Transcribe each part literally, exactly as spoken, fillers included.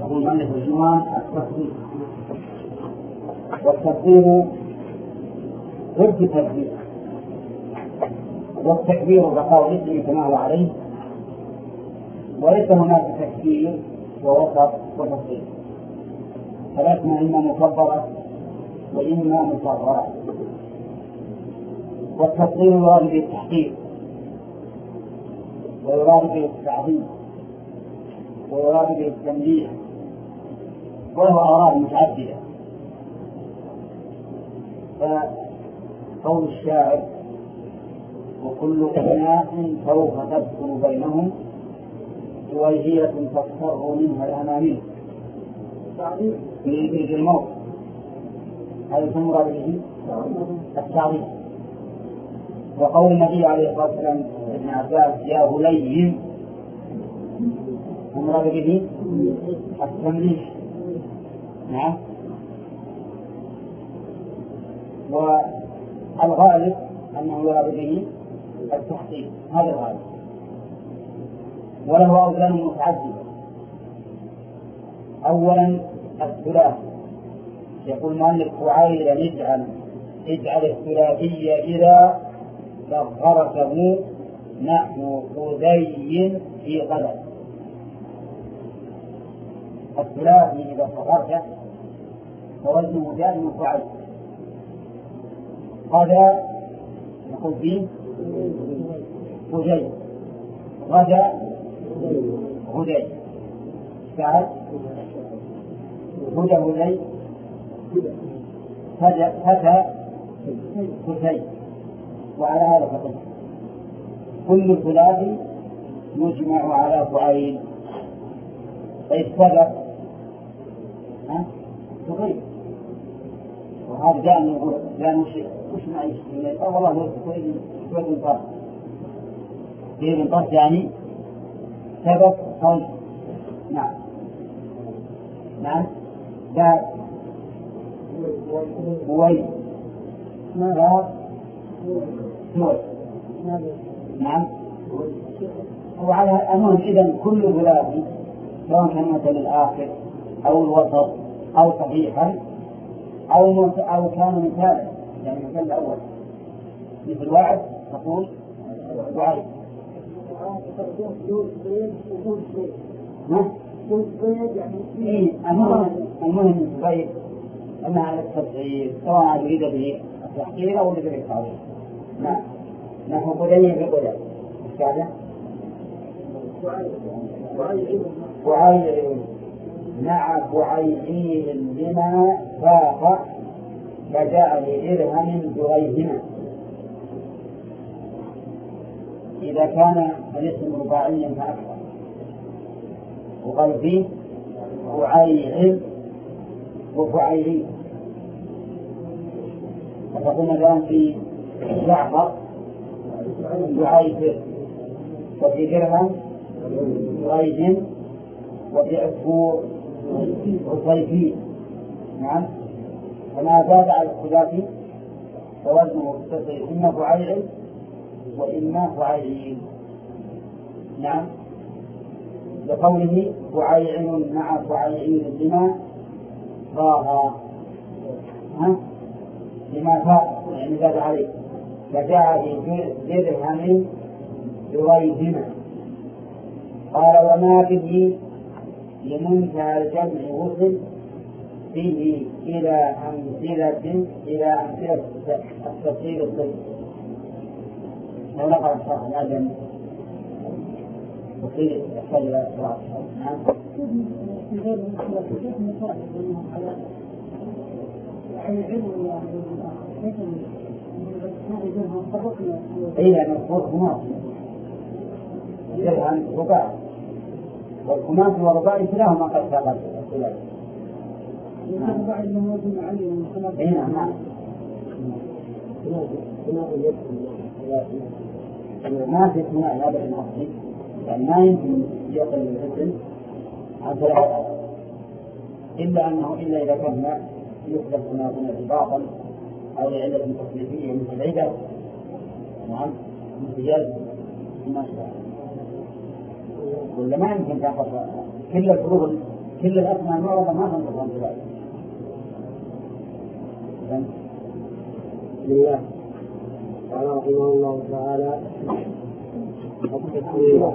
يقول مؤلف العنوان التفضيل. والتفضيل ضد التكبير، والتكبير بقاء الاسم كما هو عليه، وليس هناك تكبير ووسط وتفضيل، فالاسماء إما مكبرة وإما مصغرة. والتفضيل يراد به التحقيق، ويراد به التعظيم، ويراد به التنبيه، وله أغراض متعددة. فقول الشاعر: وكل أناس سوف تدخل بينهم جويهية تضطر منها الأماني في الموت، هذا ثمر به التعظيم. وقول النبي عليه الصلاة والسلام ابن عباس: يا هلي، ثمر به التمليح. نعم. والغالب أنه يراد به التحقيق، هذا الغالب. وله أوزان متعددة. أولا الثلاث، يقول مؤلف: فعيل اجعل اجعل الثلاثي إذا صغرته نحو خذي في غدا. الثلاثي إذا صغرته فوزنه دائما فعيل. غدا نقول فيه خذي، غدا خذي، سعد هدى هذي، فتى كتي. وعلى هذا فقط كل ثلاثي يجمع على فعيل، فيستبق تغير. وهذا جاء من يقول لا نشيء وش معي شيء والله هو كويس كويس انطر كويس انطر يعني سبق صوت. نعم نعم. لا وي لا نور. نعم. وعلى أنه إذن كل ثلاثي سواء كان مثل الآخر أو الوسط أو صحيحا أو أو كان مثالا، يعني مثل الأول مثل واحد تقول وعي. إيه المهم المهم طيب أنها على التصعيد سواء يريد به التحقيق أو يريد به التعظيم. نعم. نحن قديم بقدر كذا فعيل مع فعيل لما فاق فجاء لدرهم دريهما. إذا كان الاسم رباعيا فأكثر، وقال فيه فعيل وفعيل، فتقول الآن في جعفر يعيفر، وفي درهم يعيجم، وفي عصفور عصيفي. نعم. فما زاد على الثلاثي فوزنه متصل، إما فعيل وإما فعيل. نعم. لقوله فعيل مع فعيل لما ضاها، لما فاق يعني زاد عليه، فجاء بدرهم دريهما. قال: وما به لمنتهى الجمع وصل به إلى أمثلة إلى أمثلة التفصيل الطيب. لو نقرأ الشرح لازم وصيل يحتاج إلى قراءة. نعم. إيه يعني الفرق خماس درهم رباعي، والخماس والرباعي كلاهما قد سبق الخلاف. إيه نعم. ما في ثنائي هذا الأصلي، يعني ما يمكن يقل الاسم عن ثلاثة، إلا أنه إلا إذا كان يحدث هنا ارتباطا أو لعلة تكليفية مثل عدة. نعم. مثل جلد ما شاء ولا ما يمكن تأخذ كل الحروف كل الأسماء المعربة ما تنطق عن ذلك. بسم الله. قال رحمه الله تعالى: التكوين.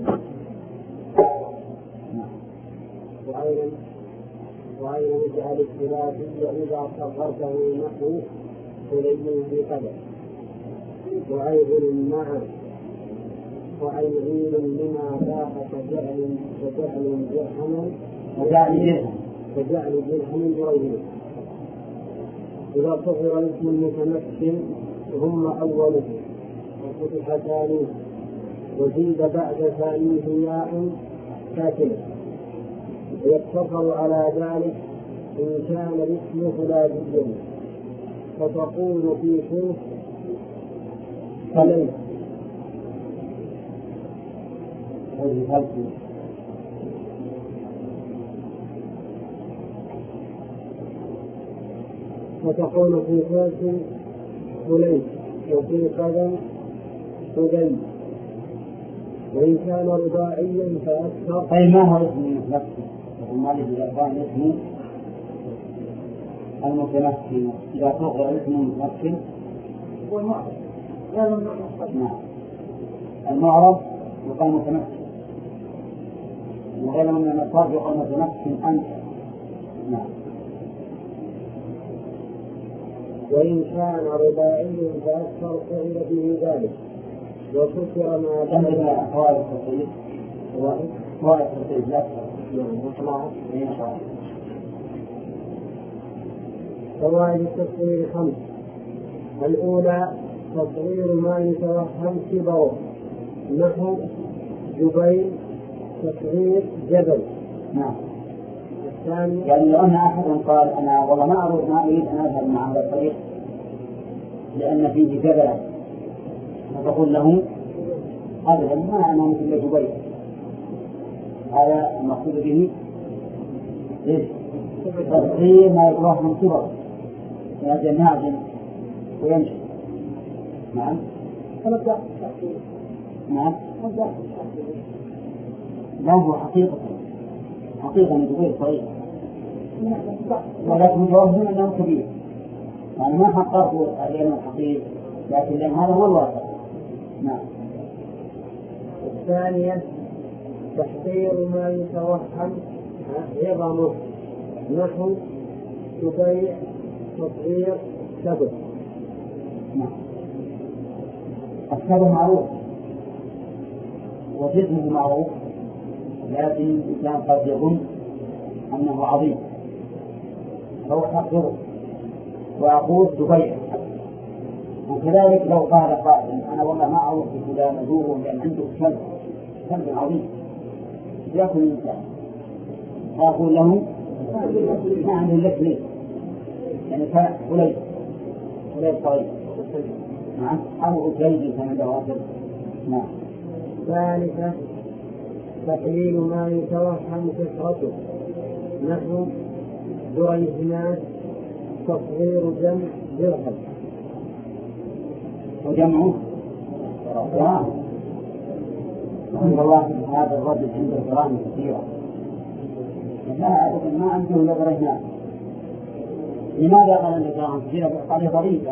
وأيضا وأيضا اجعل الثلاثي إذا صغرته نحو سليم بقدر وعيب معه وعيعين لما ذاق كجعل كجعل درهم كجعل درهم بريد. إذا صغر الاسم المتمكن ثم أوله وفتح ثانيه وزيد بعد ثانيه ياء ساكنة ويقتصر على ذلك إن كان الاسم ثلاثيا فتقول في شرط فليس فتقول في شرط فليس وفي قدم فدي. وإن كان رباعيا فأكثر. أي ما هو اسم نفسه؟ وما له إذا كان اسمه المتمكن إذا صغر اسمه المتمكن هو المعرب. نعم المعرب يقال متمكن وغير من المصاب يقال متمكن أنت. نعم. وإن كان رباعيا فأكثر فعل به ذلك وكثر ما عندنا فوائد التصريف فوائد التصريف لا فوائد التصوير خمس. الأولى تصوير ما يتوهم كبره نحو جبيل تصوير جبل. نعم. الثاني يعني لو أن أحد قال أنا والله ما أريد ما أريد أن أذهب مع هذا الطريق لأن فيه جبلا فتقول له أبدا ما أنا مثل جبيل. هذا المقصود به تصوير ما يتوهم كبره هذا نازل ويمشي. نعم. نعم. لا هو حقيقة حقيقة من جبيل صغير ولكن جوابهم أنه كبير. يعني ما حققوا علينا الحقيقة لكن لأن هذا هو الواقع. نعم. الثانية تحقير ما يتوهم عظمه نحو تبيع تصغير شبه. نعم. الشبه معروف وجسمه معروف لكن الإنسان قد يظن أنه عظيم فهو حقره وأقول تبيع. وكذلك لو قال قائل أنا والله ما أعرف فلان أزوره لأن عنده كلب كلب عظيم يأكل الإنسان فأقول له ما عنده لك ليه يعني فليس فليس صغير. نعم. أو أجيد كما عنده أجل. نعم. ثالثة تقليل ما يتوهم كثرته نحو دريهمات تصغير جمع درهم وجمعه دراهم. والله هذا الرجل عنده دراهم كثيرة ما عنده إلا دريهمات. لماذا قال عنده دراهم كثيرة؟ قال ضريبة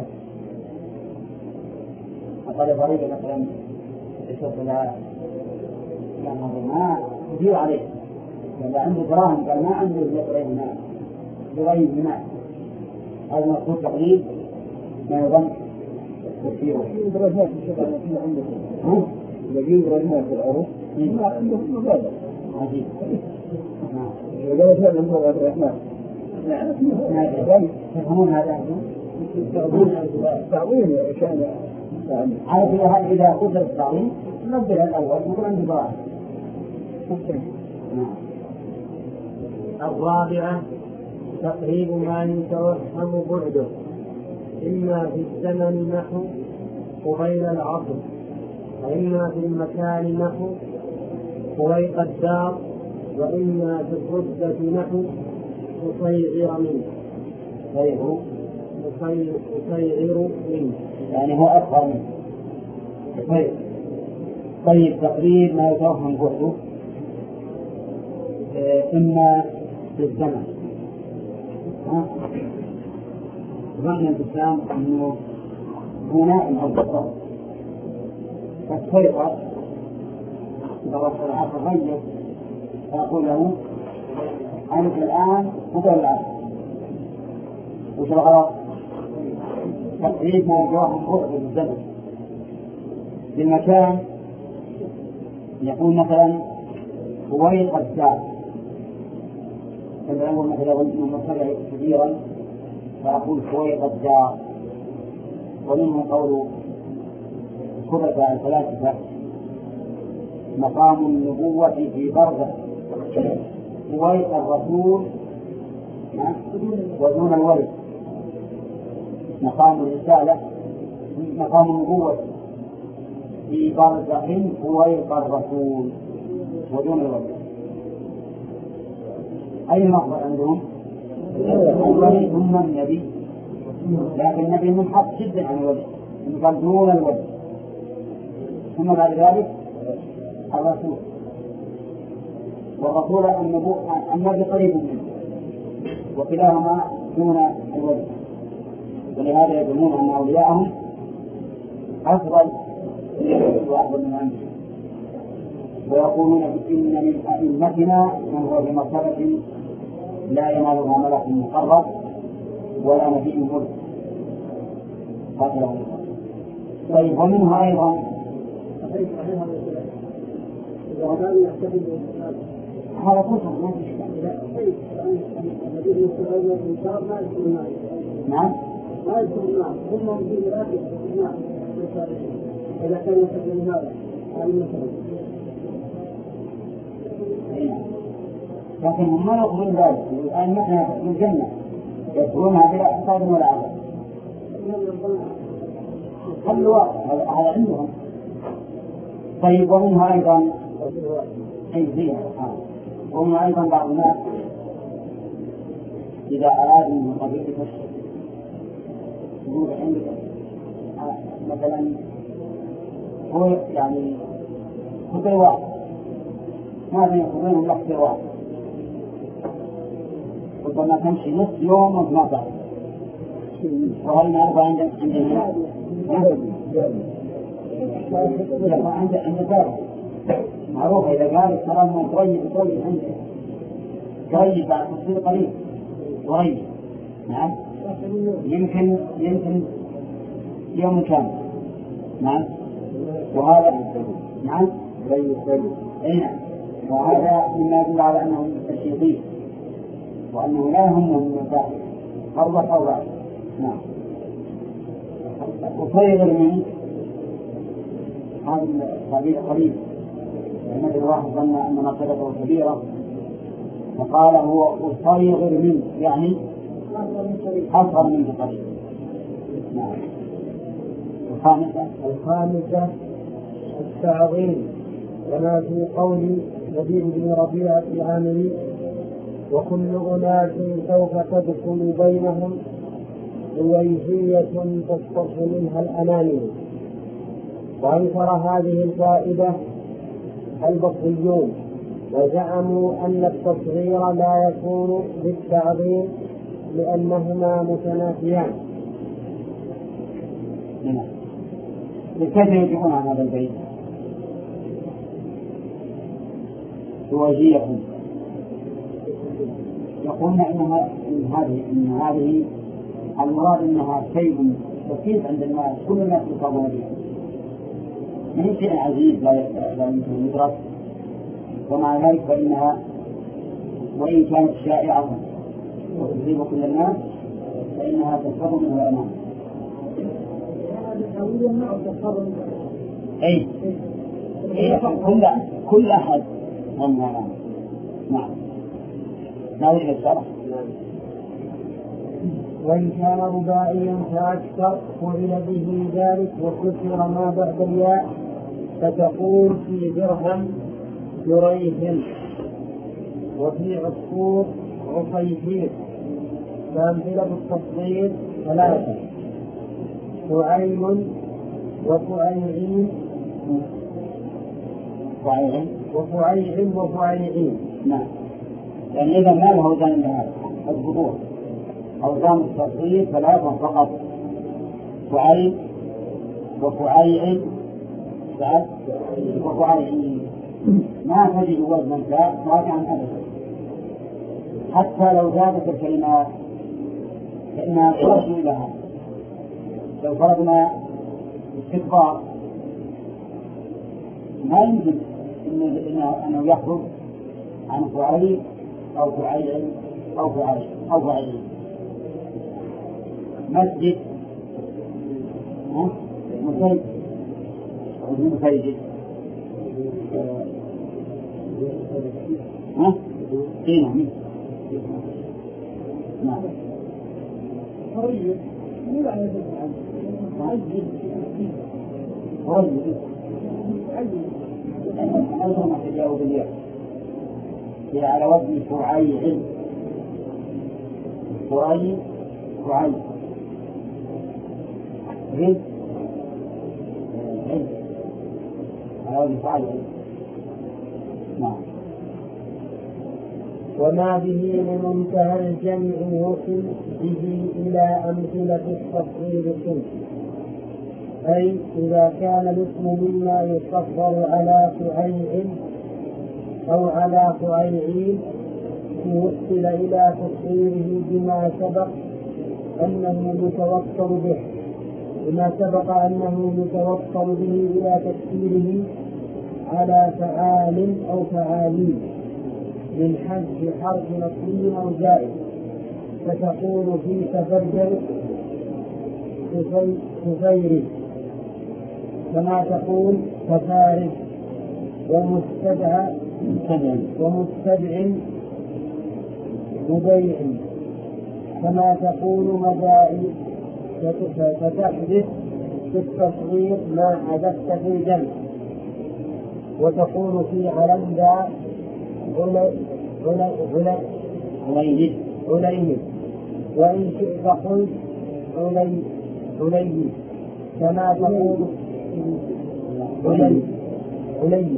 قال ضريبة مثلا يشوف لها يعني ما كثير عليه لأن عنده دراهم قال ما عنده إلا دريهمات دريهمات. هذا مقصود تقليل ما يظن كثيرا. درجات الشغل في عندكم يجيب درجات العروض ما عندهم مبادئ عجيب. لو كان عنده الرحمن تفهمون هذا تعويض كان عارف إذا قدر التعويض نبدل الأول نقول عنده دراهم. الرابعة تقريب ما يتوهم بعده إما في الزمن نحو قبيل العصر وإما في المكان نحو قريق الدار وإما في الرتبة نحو قصيعر منه قصيعر منه يعني هو أكثر منه. طيب طيب تقريب ما يتوهم بعده إما في الزمن. ظن الإسلام أنه هو نائم أو بطل فاستيقظ إذا وصل العصر غير فيقول له أنت الآن قبل العصر وش الغلط؟ تقريب موضوع القرب بالزمن بالمكان. يقول مثلا هويق الساعة فإذا أول مثلا من مرتفع كبيرا فأقول هويق الدار. ومنه قول خبث الفلاسفة مقام النبوة في برزخ هويق الرسول ودون الولد. مقام الرسالة مقام النبوة في برزخ هويق الرسول ودون الولد. أي مقبل عندهم؟ الولد ثم النبي، لكن النبي منحط جدا عن الولد قال دون الولد، ثم بعد ذلك الرسول. والرسول النبي قريب منه وكلاهما دون الولد. ولهذا يقولون أن أولياءهم أفضل وأفضل من أنفسهم. ويقولون إن من أئمتنا من هو بمرتبة لا ينالها ملك مقرب ولا نبي مرسل. طيب ومنها أيضا هذا كفر ما في نعم ما يذكر نعم ثم في الآخر نعم إذا كان يستخدم هذا لكن هم ما يقولون ذلك. الآن نحن في الجنة يدخلونها بلا حساب ولا عذاب. هل هذا عندهم. طيب ومنها أيضا أي زينة ومنها أيضا بعض الناس إذا أراد من قبيلة يقول عندك مثلا هو يعني خطي واحد ما بين خطين لحظة واحد ربما تمشي نصف يوم وما تعرف. وهل نعرف عند عندنا عند عند ذلك معروف إذا قال الكلام قريب قريب عنده قريب بعد تصير قريب قريب نعم يمكن يمكن يوم كامل نعم. وهذا نعم أي نعم. وهذا مما يدل على أنهم تشريطين وأنه لا يهمهم المسائل أربع أوراق نعم. وصيغ من هذا التعبير قليل لأن الواحد ظن أن مرتبته كبيرة فقال هو أصيغ منه يعني أصغر منه قليل. نعم. الخامسة الخامسة التعظيم كما في قول لبيد بن ربيعة العامري وكل أناس سوف تدخل بينهم ويجية تستص منها الأناني. وأنكر هذه الفائدة البصريون وزعموا أن التصغير لا يكون بالتعظيم لأنهما متنافيان. كيف يجيبون عن هذا البيت؟ وجية يقولون إنها إن هذه إن هذه المراد إنها شيء بسيط عند الناس كل الناس يصابون به من شيء عزيز لا لا يمكن يدرك. ومع ذلك فإنها وإن كانت شائعة وتصيب كل الناس فإنها تسبب من الأمان. أي كل كل أحد هم الأمان. نعم. ناوي الشرح. وإن كان رباعيا فأكثر فعل به ذلك وكسر ما بعد الياء فتقول في درهم جريح وفي عصفور عصيفير. فأمثلة التصغير ثلاثة فعيل وفعيعين فعيل وفعيل وفعيعين. نعم. يعني إذا ما له أوزان إلا هذا البطول. أوزان التصغير ثلاثة فقط، فعيل وفعيل بعد وفعيل، ما تجد وزنا راجعا أبدا. حتى لو زادت الكلمات فإنها ترجع لها. لو فرضنا استكبار ما يمكن أنه يخرج عن فعيل أو فعيل أو فعيل أو فعيل. مسجد مسجد مسجد ها قيمة نعم طيب مو يعني عجل عجل أيضا ما تجاوب اليوم هي على وزن فعيل فعيل فعيل رد رد على وزن فعيل. نعم. وما به لمنتهى الجمع وصل به إلى أمثلة التصغير كن، أي إذا كان الاسم مما يصغر على فعيل أو على فعيل وصل إلى تصغيره بما سبق أنه يتوصل به بما سبق أنه يتوصل به إلى تفسيره على فعال أو فعالين من حذف حرف نصبي أو زائد، فتقول في تفجر تفيرج كما تقول تفارج، ومستدعى ومستدع مبيع كما تقول مدائن، فتحدث في التصغير ما حدثت في الجمع، وتقول في علم ذا عليم عليم، وإن شئت قلت عليم كما تقول عليم عليم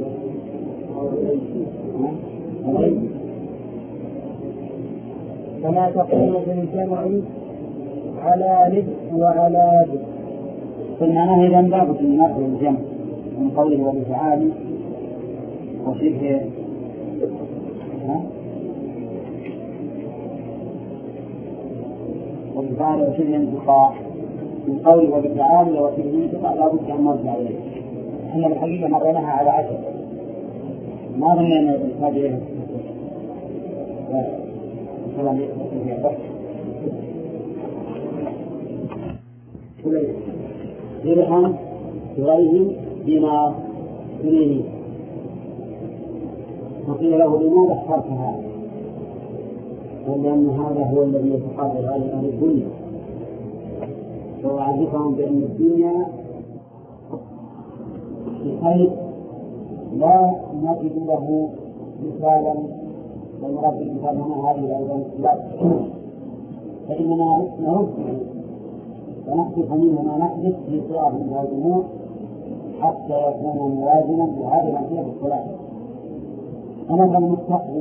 كما تقول في الجمع على رد وعلى رد. فالمعنى إذا لابد من نقل الجمع من قوله وبفعال وشبه وبفعال وشبه انتقاء من قوله وبفعال وشبه انتقاء لابد أن نرجع إليه. احنا الحقيقة مرناها على عشر ما ظننا أن الإنسان إليه السلام درهم غيره بما تريد، فقيل له لماذا اخترت هذا؟ قال لأن هذا هو الذي يتقابل على أهل الدنيا، وأعرفهم بأن الدنيا بخير لا نجد له مثالا ونرد مثالنا هذه أيضا لا، فإننا نرد ونحدث منه ما نحدث في صور من هذه الأمور حتى يكون موازنا بهذه الأمثلة الثلاثة. فمثلا المستقبل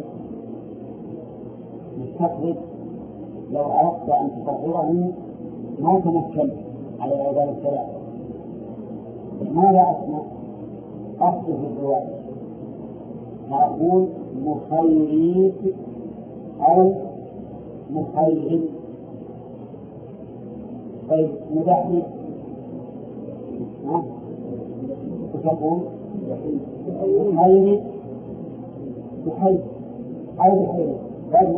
مستقبل لو أردت أن تصغره ما تمكن على العبادة الثلاثة، ماذا أسمع؟ أحدث الرواية فأقول مخيريك أو مخير. طيب مدحني تقول مخيري بحيث أو بحيث غير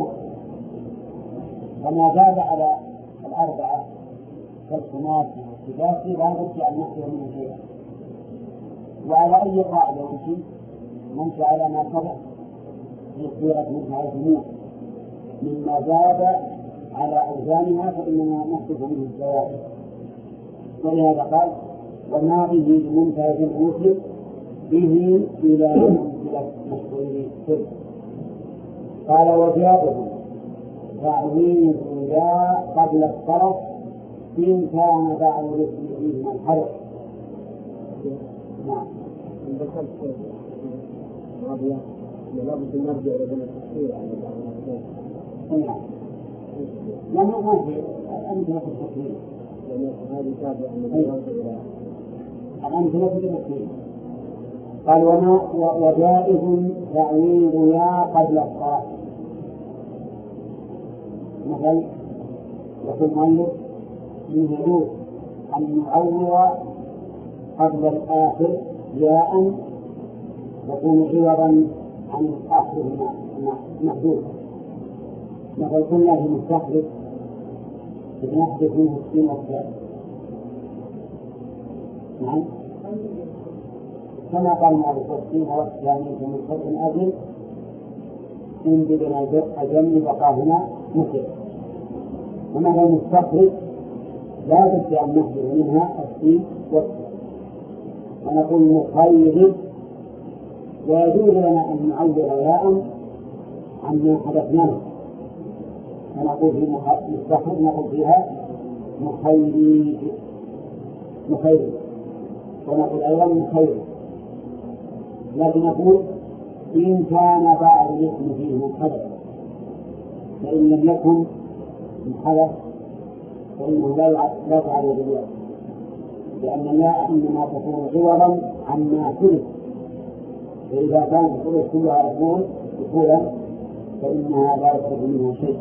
فما زاد على الأربعة كالسمات والصفات لا بد أن نحصل منه شيئا. وعلى أي قاعدة نمشي؟ نمشي على ما سبق في صيغة منها الجموع مما زاد على أوزانها فإننا نحصل منه الزوائد. ولهذا قال وما به بمنتهى الوصل به إلى منزلة مشهور سر. قال وزيادة تعويض لا قبل الطرف إن كان بعد الاسم فيه من الحرف. نعم. ذكرت رابعة لابد أن نرجع إلى التفسير على بعض نعم. لا ما في الأمثلة في التكوين. هذه تابعة من الأمثلة في التكوين. قال وما وجائز تعويض يا قبل الصلاة. مثلا يقول المؤلف يجوز أن نعوض قبل الآخر ياء يكون عوضا عن الآخر محدود. مثل قلنا في المستحدث بنحدث منه السين والتاء. نعم كما قال المؤلف والسين والتاء من شرط أجل إن بدنا أجل بقى هنا مثل. ومثل المستخرج لا بد أن نحدث منها السين والتاء ونقول مخير. ويجوز لنا أن نعوض ياء عما حدثناه فنقول في مستخرج نقول فيها مخير مخير ونقول أيضا مخير. لكن نقول إن كان بعض الاسم فيه منحدث فإن لم يكن منحدث فإنه لا تعرض الياء لأن الياء إنما تكون عوضا عما حدث. فإذا كانت الحروف كلها أصول أصولا فإنها لا يخرج منها شيء.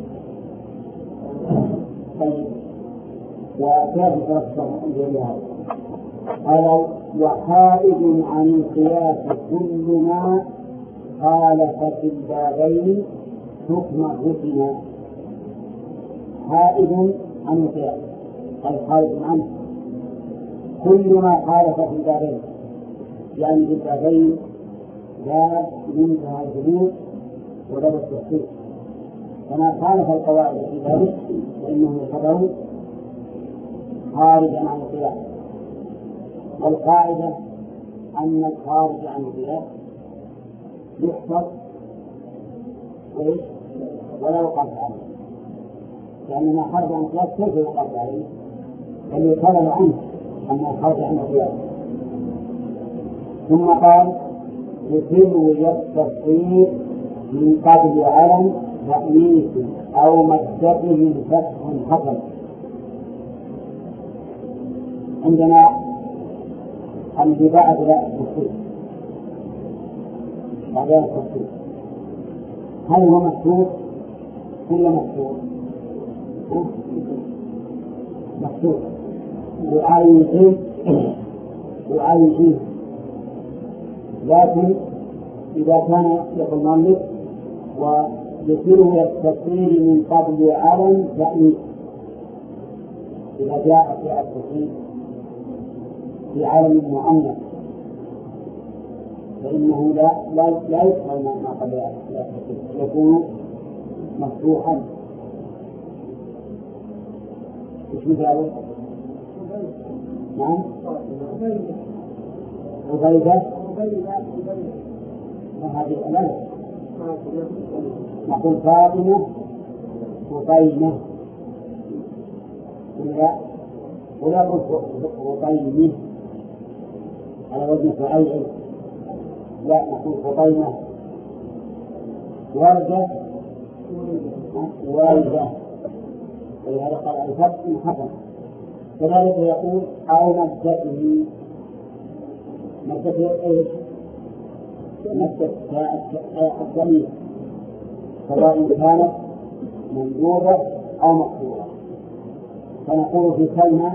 طيب وكيف تفسر بهذا؟ قال وحائد عن القياس كل ما خالف في البابين حكم الركن. حائد عن القياس قال خارج عنه كل ما خالف في البابين يعني في البابين باب منتهى الجلوس وباب التحقيق. فما خالف القواعد في ذلك فإنه يعتبر خارجا عن القياس. والقاعدة أن الخارج عن القياس يحفظ ولا يقاس عليه لأن ما خرج عن القياس كيف يقاس عليه بل يقال عنه أن الخارج عن القياس. ثم قال يسلو التصريف من قبل علم تأنيث أو مدته فتح حصل. عندنا البداء لا التصريف بعدها التصريف هل هو مكتوب كل مكتوب مكتوب وعايزين وعايزين لكن إذا كان يقول المؤلف ويصير التصريف من قبل علم تأنيث إذا جاء في التصريف في عالم مؤنث فإنه لا لا لا يفعل ما قبل يكون مفتوحا. إيش مثاله؟ نعم عبيدة وهذه لا نقول فاطمة وطيمة ولا ولا وطيمة على وزن فعيل لا نقول فطيمة وردة والدة ولهذا قال الفتح حسن. كذلك يقول أو مدته مدته إيش؟ مدة الضمير سواء كانت منجوبة أو مقصورة. فنقول في كلمة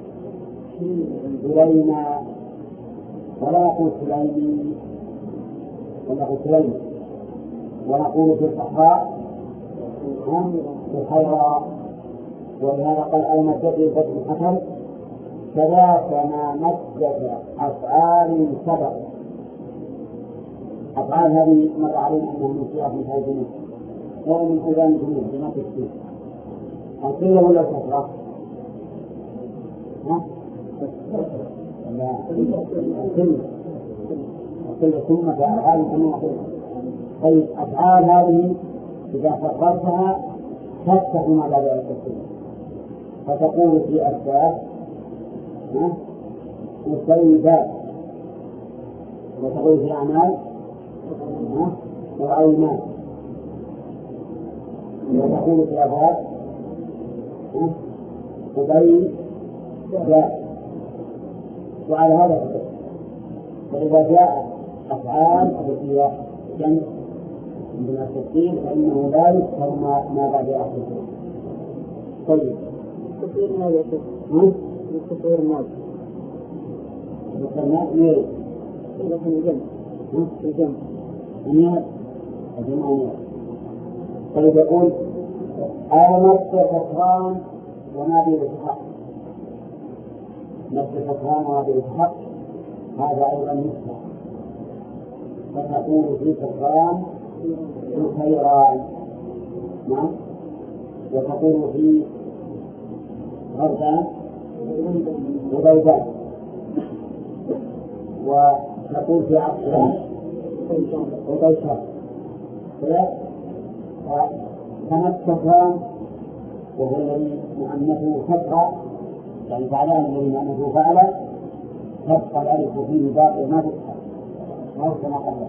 سليما ولا نقول سليمي ونقول سليم ونقول في الصحراء بخيرا. ولهذا قال المدة فتح حسن. كذاك ما مدة أفعال سبق. أفعال هذه مر علينا أنها من صيغة من هذه الجنود ومن أذان الجنود بما تكتب أصيلة ولا كثرة؟ ها؟ لا أصيلة أصيلة ثم فأفعال كما نقول. طيب أفعال هذه إذا فقرتها تفتح ما بعد التكتب فتقول في أسباب مسيبات وتقول في أعمال وعينات. وتقول في الأفعال أبي جاء، وعلى هذا فكر. فإذا جاء أفعال التي جمع عندنا التفصيل فإنه لا يذكر ما ما بعد آخر. طيب التصوير ماذا يشوف؟ التصوير ماذا؟ ذكرنا ليه؟ إذا كان الجمع الجمع أنياب الجمع أنياب. طيب يقول آمنت فتران ونادي بالحق، نفس فتران ونادي بالحق هذا أيضا مثله، فتقول في فتران الخيران، نعم، وتقول في غربان وبيدان، وتقول في عقلان وبيشان. فنكتفان وهو الذي مؤنثه فترة، يعني فعلان الذي مؤنثه فعل تبقى الألف فيه باقي ما تكتب ما هو كما قبله.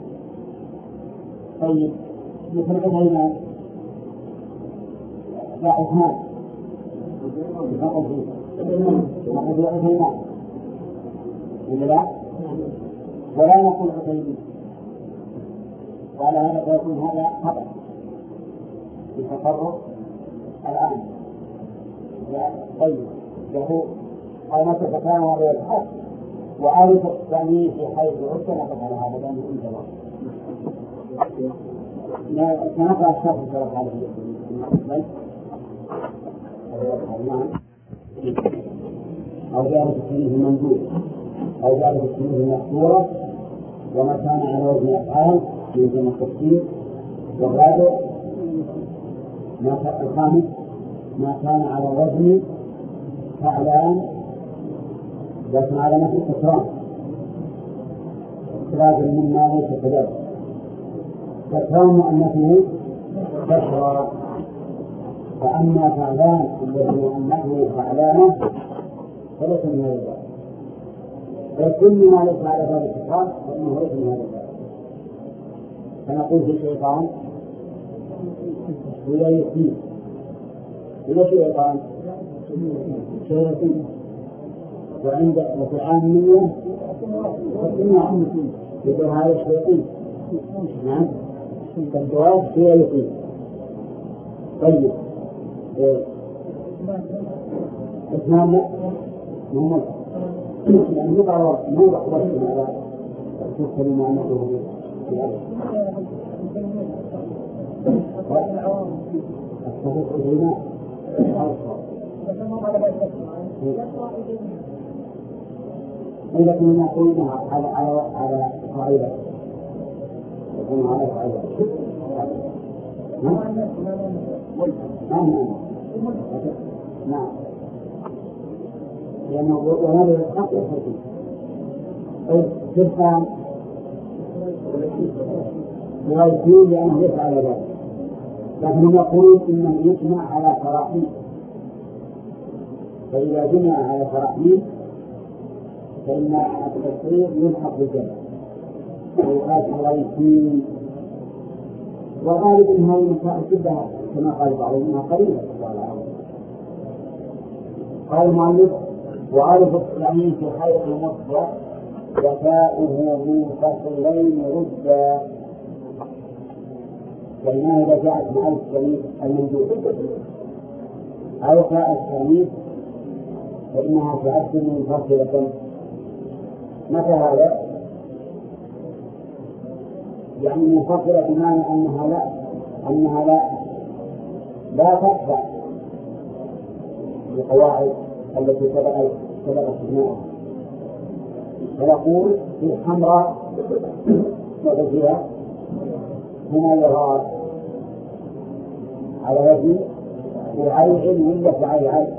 طيب مثل عثيمان لا عثمان نقول فيه نقول عثيمان ولا لا؟ ولا نقول عثيمان، وعلى هذا فيكون هذا خطأ في التصرف الآن. طيب يقول أو مثل كان وضع الحق وألف الثاني في حيث عدت نقف على هذا لأنه انتظر. سنقرأ الشرح الشرح على أو جارة التنيه المنزول أو جارة التنيه المكسورة، وما كان على وزن أفعال من جمع التفسير. والرابع ما كان الخامس ما كان على وزن فعلان لكن على نفس التكرار إخراجا مما ليس كذلك. تكرار مؤنثه كثرة، فأما فعلان الذي مؤنثه فعلانه فليس من هذا الباب، وكل ما ليس على باب التكرار فإنه ليس من هذا الباب. فنقول في الشيطان هو يسير هو شيطان شيطان، وعند وفي العامية يقول هذا الشيطان. نعم فالجواب هو يسير. طيب اثنان لا مهم يعني يضع موضع وجه على تذكر ما نقوله في الأرض الصفوف الغناء لكن نقول على على على قاعدة يكون على قاعدة نعم نعم نعم لأنه وهذا الحق يحكي. طيب جدا ويكون لأنه يفعل ذلك، لكن نقول إنه يجمع على فراحين، فإذا جمع على فراحين فإن التصريف يلحق بالجمع ويقال فراحين. وغالب أن هذه المسائل كلها كما قال بعضهم منها قريبة. قال المؤلف وعرف الصحيح في حيث المصدر وفاؤه منفصلين ردا، فإنها إذا جاءت مع الشريف المندوب أو فاء الشريف فإنها تعد منفصلة. متى هذا؟ يعني منفصلة بمعنى أنها لا أنها لا لا تتبع القواعد التي سبقت سبقت بناءها. فنقول في الحمراء وفيها هنا يراد على وجه وعين ولا في عين عين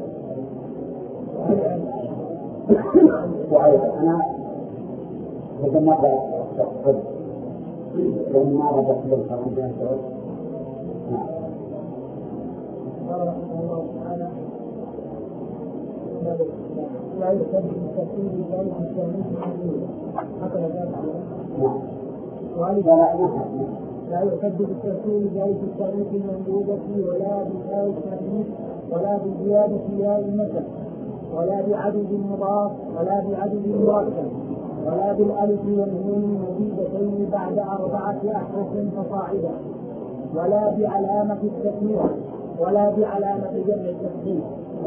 وعين. أنا إذا ما بقصد لأن ما بقصد القرآن جاء سعود. نعم. نعم. ولذا لا نحن لا يعتد بالتفسير ذلك التأنيث المندوبة ولا بالآية التأنيث ولا بالزيادة ياء النسب ولا بعدد مضاف ولا بعدد مركب ولا بالألف والنون المزيدتين بعد أربعة أحرف فصاعدا ولا بعلامة التثنية ولا بعلامة جمع التفسير.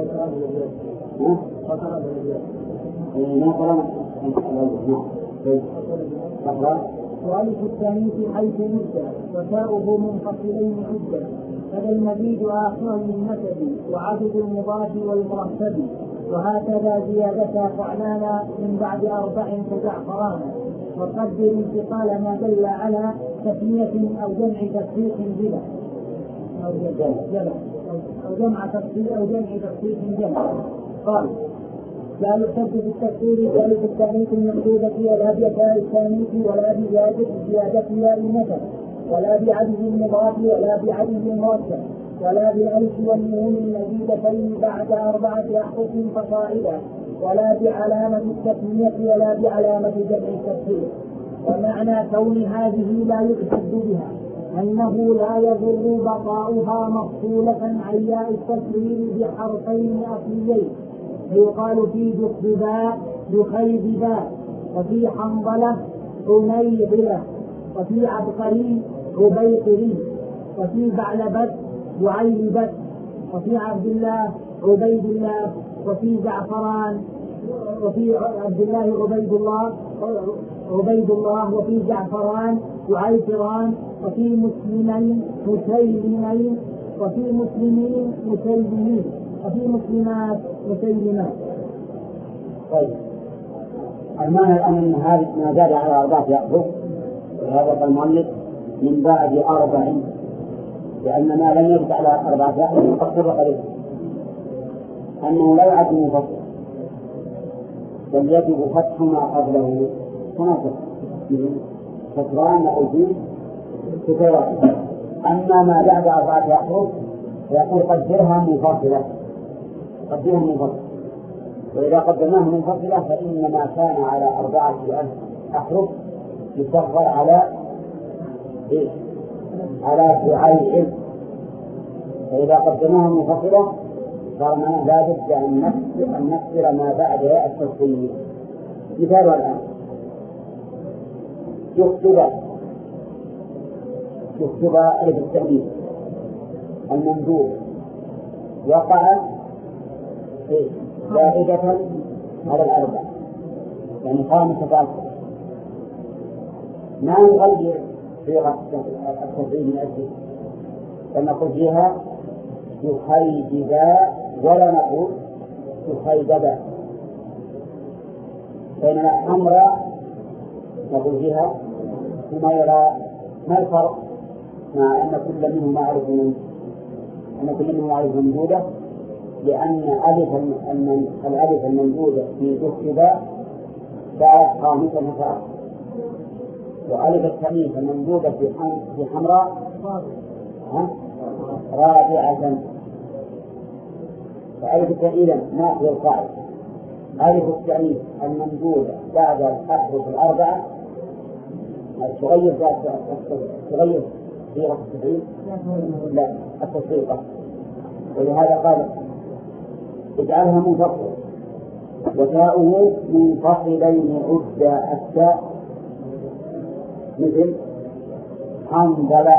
وألف التأنيث حيث مدة وتاؤه منفصلين عدة فذا المزيد آخر للنسب وعدد المضاف والمركب وهكذا زيادة فعلانا من بعد أربع كزعفران وقدر انتقال ما دل على تثنية أو جمع تفسيق بلا أو جمع أو جمع تفسيق أو جمع تفسيق جمع. قال لا يحتج بالتفسير ذلك التأنيث المقصودة ولا بياء التأنيث ولا بزيادة زيادة ياء النسب ولا بعدد المضاف ولا بعدد المركب ولا بالألف والنون المزيدتين بعد أربعة أحرف فصاعدا ولا بعلامة التثنية ولا بعلامة جمع التفسير. ومعنى كون هذه لا يحتج بها أنه لا يضر بقاؤها مفصولة عن ياء التسليم بحرفين أصليين فيقال في دخباء دخيباء وفي حنظلة عنيظلة وفي عبقري عبيقري وفي بعلبت بعيلبت وفي عبد الله عبيد الله وفي زعفران وفي عبد الله عبيد الله عبيد الله وفي زعفران وعيفران وفي مسلمين مسيلمين وفي مسلمين مسيلمين وفي مسلمات مسيلمات. طيب المعنى الآن أن هذا ما زاد على أربعة يأخذ وهذا المؤلف من بعد أربع لأن ما لم يرد على أربعة يأخذ قد سبق له أنه لا يعد مفصل بل يجب فتح ما قبله تناسب فتران أو كثيران. أما ما بعد أربعة أحرف فيقول قدرها منفصلة قدرها منفصلة وإذا قدرناها منفصلة فإن ما كان على أربعة أحرف يصغر على إيه؟ على فعيل. فإذا قدرناها منفصلة صار معناه لا بد أن نكسر أن نكسر ما بعد التصحيح. مثال الآن يكتب يكتب ألف التأنيث المندوب وقع زائدة على الأربع يعني خامسة عشر ما نغير صيغة التفعيل من أجله فنقول فيها يخيدبا ولا نقول يخيدبا بينما حمراء نقول فيها حميرا. ما الفرق مع أن كل منهم معرفة أن كل منهم معرفة موجودة لأن ألف الألف الموجودة في دخباء صارت خامسة فقط وألف التأنيث الموجودة في حمراء رابعة. فألف التأنيث نأخذ القاعدة ألف التأنيث الموجودة بعد الأحرف الأربعة تغير تغير صيغة التفعيل لا التصريف. ولهذا قال اجعلها منفصلة وتاؤه منفصلين عدة التاء مثل حنظلة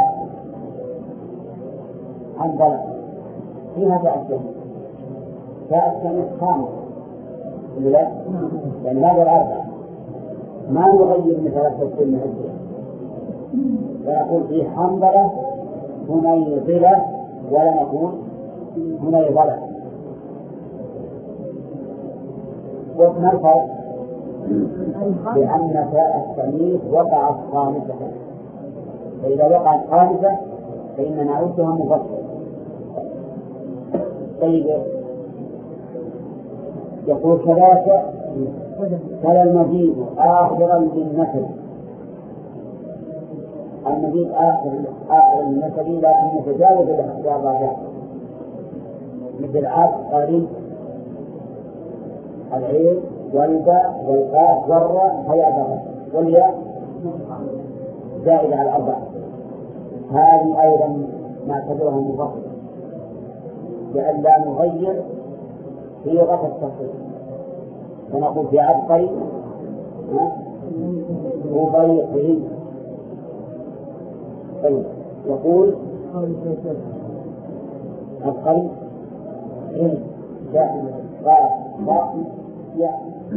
حنظلة فيها تاء التأنيث تاء التأنيث خامس لا لأن هذا الأربعة ما نغير مثل التصريف من عدة ونقول في حنظلة منيظلة ولا نقول منيظلة. وما الفرق؟ لأن تاء التأنيث وقعت خامسة فإذا وقعت خامسة فإننا نعدها مفصلة. طيب يقول كذلك فلا المزيد آخرا للنسل المزيد آخر آخر للنسل لا أن يتجاوز الأخبار مثل عاد قريب العين والباء والقاف والراء هي أدرى والياء زائد على الأربعة هذه أيضا نعتبرها منفصلة لأن لا نغير صيغة التصريف، فنقول في عبقري مبيض. طيب يقول عبقري إن جاء قال يا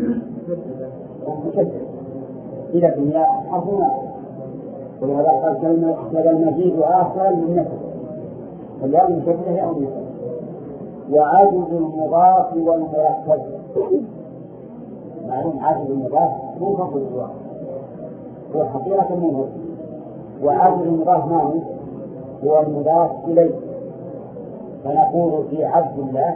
مشدد إذا كنا حرفنا، ولهذا قال كلمة كذا المزيد آخر من نفسه، فاليوم مشدد يوم نفسه. وعدد المضاف والمركب معلوم، عدد المضاف مو فصل الواحد، هو حقيقة منه. وعدد المضاف ما هو؟ هو المضاف إليه، فنقول في عبد الله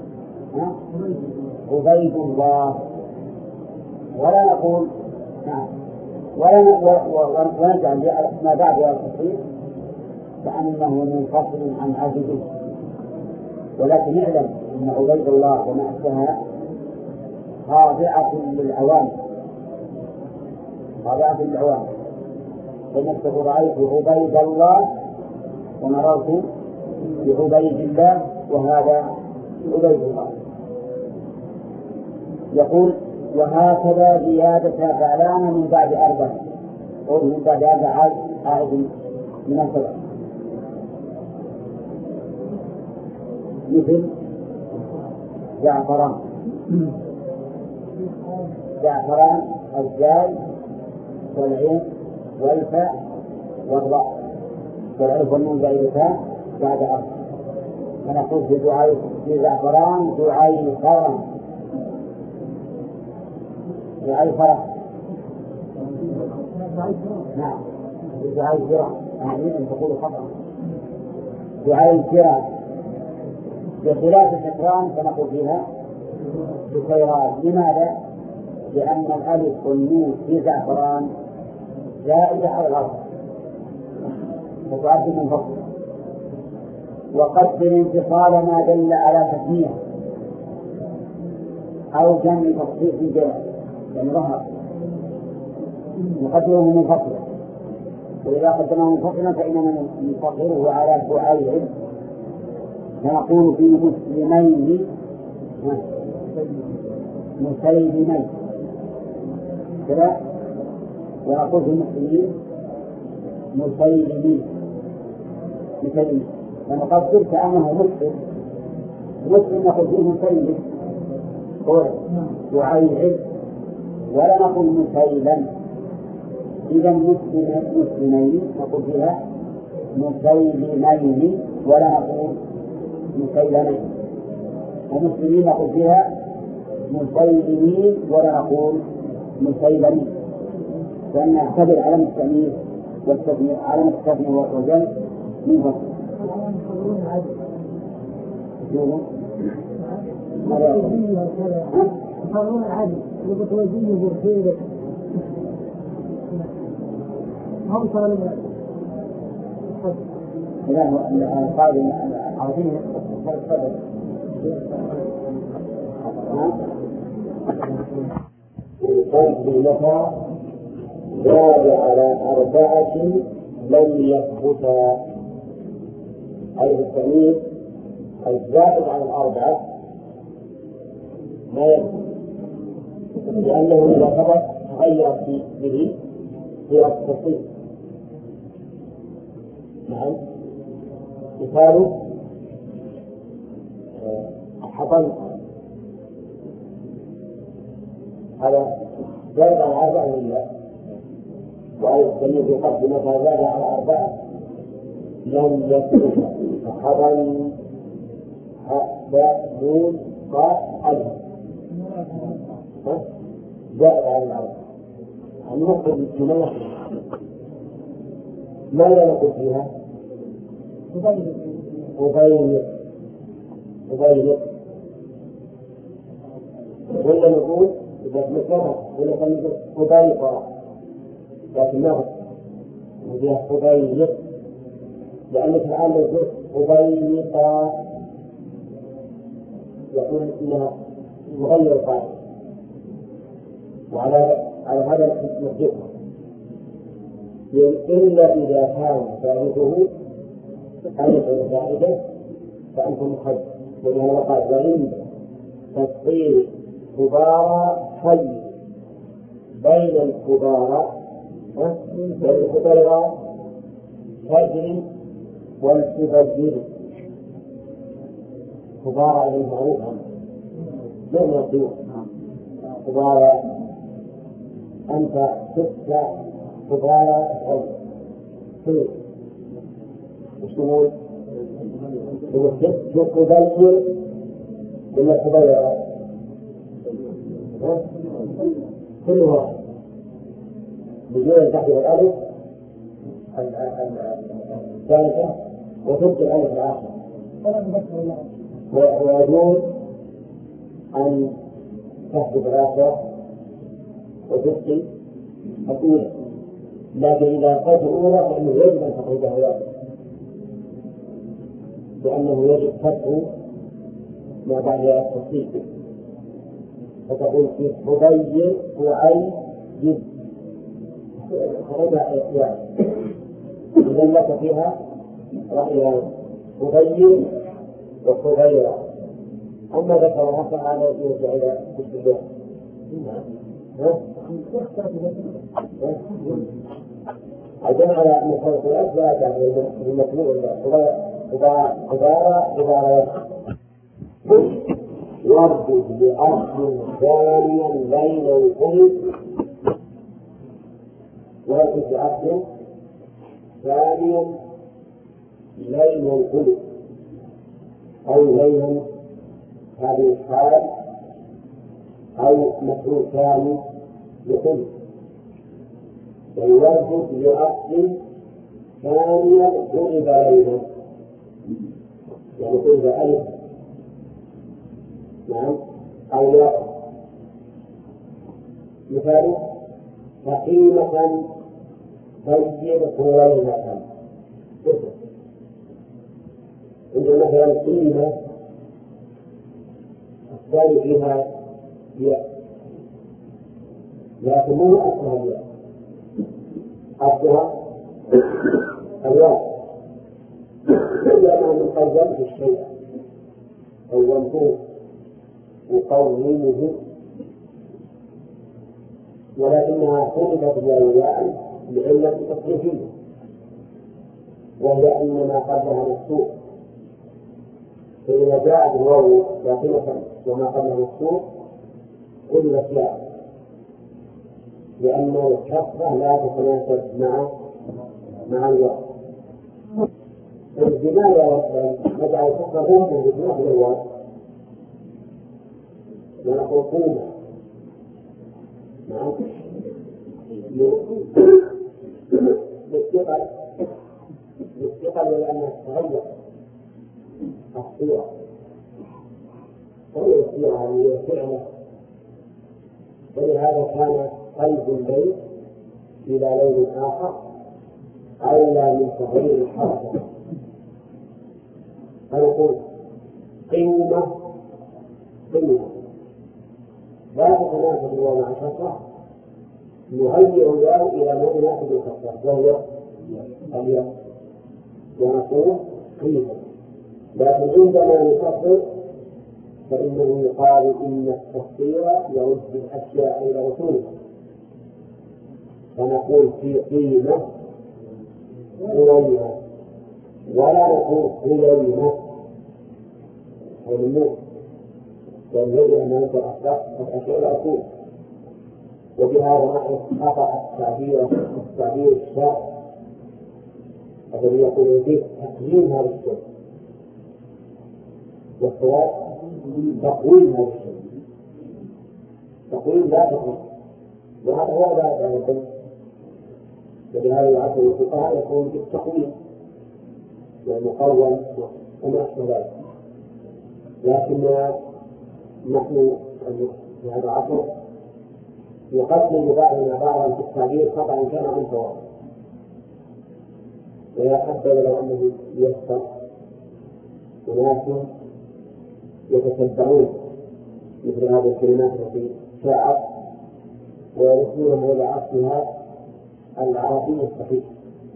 عبيد الله، ولا نقول نعم ولا ونجعل ما بعد التصحيح كأنه منفصل عن عبده. ولكن اعلم أن عبيد الله وما أشبهها خاضعة للعوام، خاضعة للعوام. فنفسه رأيت عبيد الله ومررت بعبيد الله وهذا عبيد الله. يقول وهكذا زيادة فعلان من بعد أربع، قول من بعد أربع عائد من السبع، مثل جعفران. جعفران الزاي والعين والفاء والراء، والعرف والنون زائدتان بعد أربع، فنقول في دعاء في زعفران دعاء فرح، دعاء فرح نعم، دعاء الجرع يعني أن تقول خطأ، دعاء الجرع. بخلاف الحكران فنقول فيها بخيرات. لماذا؟ لأن الألف والنون في زعفران زائدة على الأرض فتعد منفصلة. وقدر انفصال ما دل على تسمية أو جمع تصحيح الجمع، يعني ظهر نقدره منفصلا، وإذا قدمه منفصلا فإننا نقدره على فعيل، فنقول في مسلمين مسيلمين كذا، ونقول في المسلمين مسيلمين مسيلمين، ونقدر كأنه مسلم مسلم نقول فيه مسيلم هو يعيل، ولا نقول مسيلا. إذا مسلم مسلمين نقول فيها مسيلمين ولا نقول مسيلمين، ومسلمين نقول فيها مسيلمين ولا نقول مسيلمين، لأن نعتبر علامة التأنيث والتثنية علامة التثنية والجمع من فصل. يقررون العدل وبتوزيه بالخير هم صاروا لا هو القاعدة العربية فرق الفرق زاد على أربعة لم يثبتا، أي بالتأنيث الزائد على الأربعة ما يثبت، لأنه إذا ثبت تغيرت به في التصريف. نعم مثاله حطن، هذا زاد على أربعة لله، وأي التمييز يقدم متى زاد على أربعة لم يكن حطن باء نون قاء ألف زائد على الأربعة. النقطة الجملة ماذا نقول فيها؟ مبين مبين ولا نقول إذا مثلها ولا كان مبيضة، لكن ما وفيها مبين، لأن الآن نقول مبيضة يقول إنها مغير القاعدة، وعلى على هذا نحدثها. إلا إذا كان ثالثه ألف زائدة فأنت مخير، ولهذا قال وإن تصير كبارى حي بين الكبارى بين الكبارى فجر والكبير. كبارى عليه معروفا غير من الطيور. كبارى أنت ست كبارى طيور وش تقول؟ هو ست كبير ولا كبيرة؟ كل واحد بجوز تحت الألف الثالثة وتبت الألف الآخر، ويجوز أن تحدث الآخرة وتبقي الأولى، لكن إذا قلت الأولى فإنه يجب أن تقيدها واحد، لأنه يجب فتح ما بعدها التصديق، فتقول في حبيب وعين جد خرجها يعني إذا لك فيها رأيان حبيب وحبيرة. أما ذكرها فهذا يرجع إلى التشبيه. عندنا على مخالفة الأسباب يعني المطلوب عبارة عبارة يربط بأصل ثانيا بين القلب، يربط بأصل ثانيا بين القلب أو بين هذه الحال أو مفعول ثاني لقلب، ويربط بأصل ثانيا قلب بينه يعني قلب ألف نعم أو لا. مثال حقيمة طيب قويمة، عندما مثلا قيمة الثاني فيها ياء لكن مو أصلها الياء، أصلها الياء إلا ما من قلب في الشيء أو ينفوه يقومه، ولكنها خلقت بالياء لعلة تصريفية، وهي إنما قبلها مكسور، فإذا جاءت الواو ساكنة وما قبلها مكسور قلبت ياء، لأن الكسرة لا تتناسب مع مع الواو. لماذا نجعل الكسرة ممكن بجناح الواو؟ ونقول قومة نعم للثقل للثقل ولأنها تتغير الصورة، تغير الصورة هذه فعلا، ولهذا كان قلب البيت إلى لون آخر أولى من تغيير الحركة. فنقول قيمة قيمة لا تتناسب الواو مع الكسرة، نغير الواو إلى ما يناسب الكسرة وهو الياء ونقول قيمة. لكن عندما نفصل فإنه يقال إن التفسير يرد الأشياء إلى رسولها، فنقول في قيمة قويمة ولا نقول قويمة والموت، والذي أن أنت أخطأت الأشياء الأصول. وبهذا نحن خطأ التعبير التعبير الشائع الذي يقول به تقييم هذا الشيء، والصواب تقويم هذا الشيء، تقويم لا تقويم، وهذا هو لا يتعلم. ولهذا العصر الفقهاء يقول بالتقويم والمقوم وما أشبه ذلك. لكن نحن في هذا العصر يقدم بعضنا بعضا في التعبير خطأ كان عن صواب، ويحبذ لو أنه يسر وناس يتتبعون مثل هذه الكلمات التي شاعت ويرسلونها إلى عصرها العربي الصحيح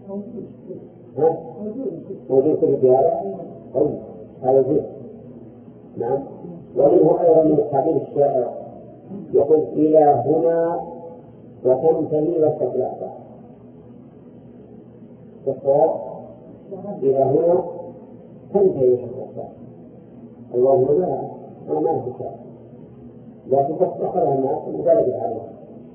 موجود في هذا طيب هذا زين نعم. ومنه أيضا من التعبير الشائع يقول إلى هنا وتنتهي وسط الأعداء والصواب إلى هنا تنتهي وسط الأعداء اللهم لا أنا ما أنت شاء لكن تستقرها الناس مدرج عليها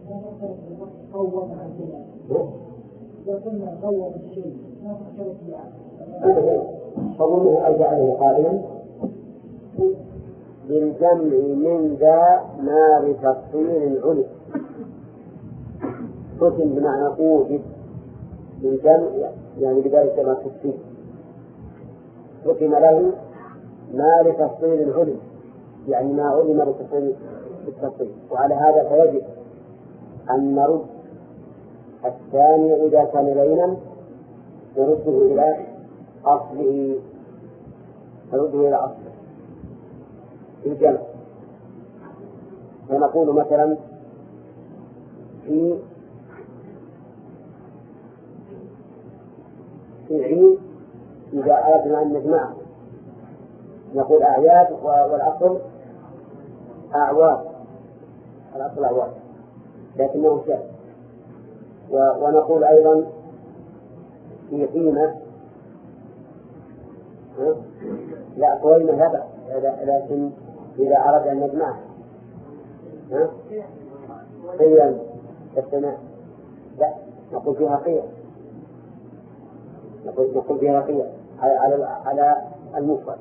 إذا كنا نغوّر الشيء ما تختلف أبدا فظنه أرجع عليه قائلا بالجمع من ذا نار تفصيل علم ختم بمعنى أوجد بالجمع يعني بذلك ما تفصيل ختم له ما لتفصيل العلم يعني ما علم بتفصيل بالتفصيل. وعلى هذا فيجب أن نرد الثاني إذا كان لينا نرده إلى أصله نرده إلى أصله في الجمع. فنقول مثلا في في عيد إذا أردنا أن نجمعه نقول أعياد والأصل أعواد الأصل أعواد لكنه شاذ. ونقول أيضا في قيمة لا قويمة لا لكن إذا أراد أن نجمعها قيم السماء لا نقول فيها قيم نقول نقول فيها قيم على على المفرد.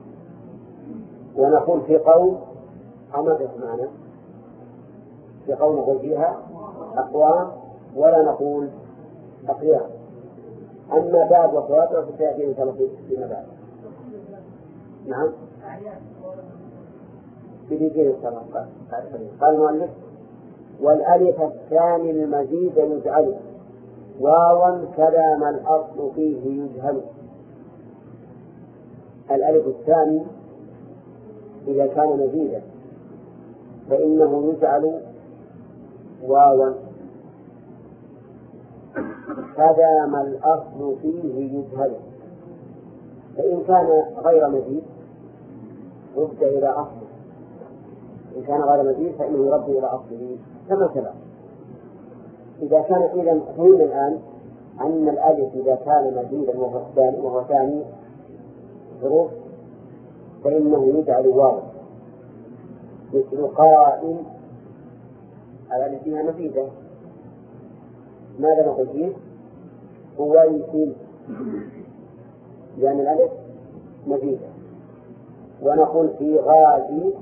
ونقول في قول أو ماذا معنا في قول نقول فيها أقوام ولا نقول أقيام. أما باب وصواب فتأتي إن شاء الله فيما بعد. نعم بديجين السلام. قال المؤلف والألف الثاني المزيد يجعل واوا كلام الأصل فيه يجهل. الألف الثاني إذا كان مزيدا فإنه يجعل واوا كذا ما الأصل فيه يجهل. فإن كان غير مزيد رد إلى أصله إن كان غير مزيد فإنه يرد إلى أصله كما سبق. إذا كان إذا فهم الآن أن الألف إذا كان مزيدا وهو ثاني وهو ثاني حروف فإنه يجعل واو مثل قائم الألف فيها مزيدة ماذا نقول فيه قويس لأن الألف مزيدة. ونقول في غازي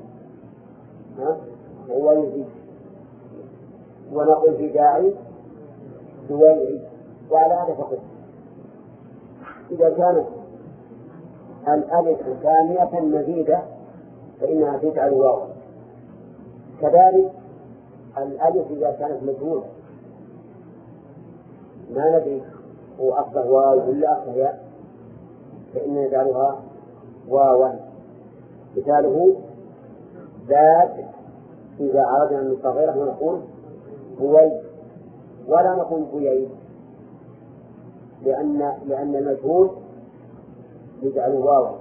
قويس ونقول في داعي دويعي. وعلى هذا فقط إذا كانت الألف ثانية مزيدة فإنها تجعل واو. كذلك الألف إذا كانت مجهولة ما ندري هو أصله واو ولا أصله ياء فإننا نجعلها واوا. مثاله ذات إذا أردنا أن نصغره ونقول بوي ولا نقول بوي لأن لأن المجهول يجعله واوا.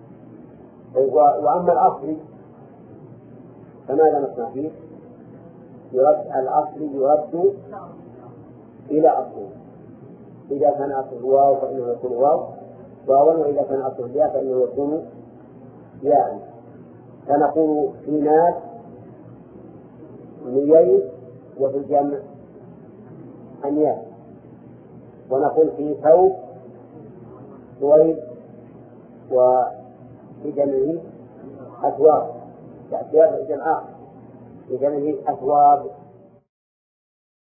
وأما الأصل فماذا نصنع فيه؟ يرد الأصل يرد إلى أصله. إذا كان أصله واو فإنه يكون واو واوا وإذا كان أصله ياء فإنه يكون ياء. فنقول في ناس نيي وفي الجمع أنياء. ونقول في ثوب ثويب وفي جمعه أثواب تأثير جمع في جمعه أثواب